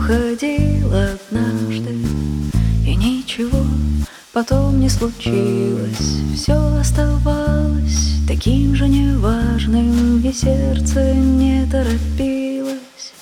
уходил однажды, и ничего потом не случилось. Все оставалось таким же неважным, и сердце не торопилось.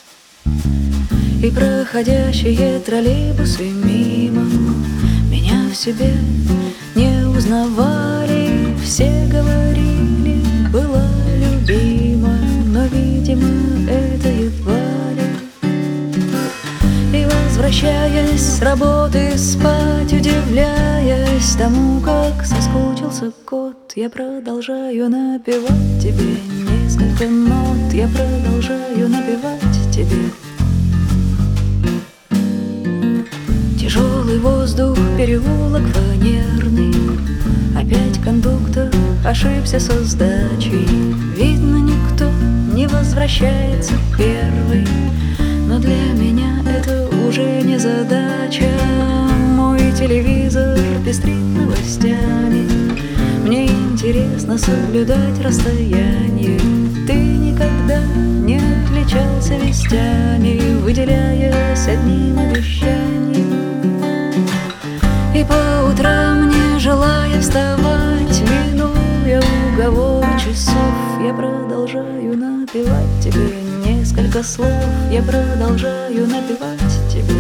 И проходящие троллейбусы мимо меня в себе не узнавали. Все говорили, была любима, но, видимо, это едва ли. И возвращаясь с работы спать, удивляясь тому, как соскучился кот, я продолжаю напевать тебе несколько нот. Я продолжаю напевать тебе. Тяжелый воздух, переулок фанерный, опять кондуктор ошибся со сдачей. Видно, никто не возвращается первый, но для меня это уже не задача. Мой телевизор пестрит новостями, мне интересно соблюдать расстояние. Ты никогда не отличался вестями, выделяясь одним обещанием. И по утрам, не желая вставать, минуя уговоры часов, я продолжаю напевать тебе несколько слов. Я продолжаю напевать тебе.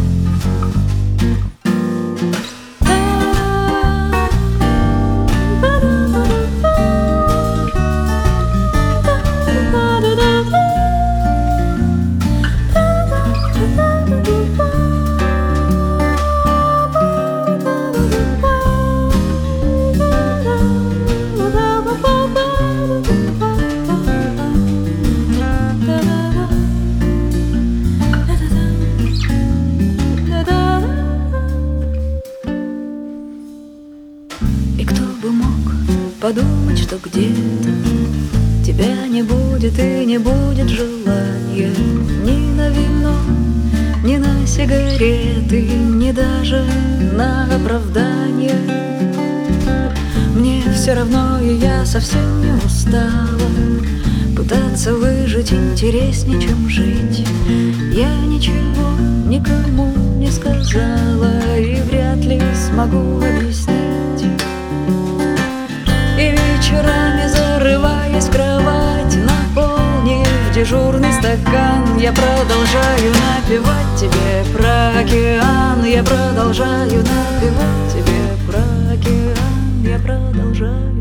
И кто бы мог подумать, что где-то тебя не будет и не будет желания ни на вино, ни на сигареты, ни даже на оправдание. Мне все равно, и я совсем не устала пытаться выжить интереснее, чем жить. Я ничего никому не сказала и вряд ли смогу объяснить. И вечерами, зарываясь в кровать, наполнив дежурный стакан, я продолжаю напевать тебе про океан. Я продолжаю напевать тебе про океан. Я продолжаю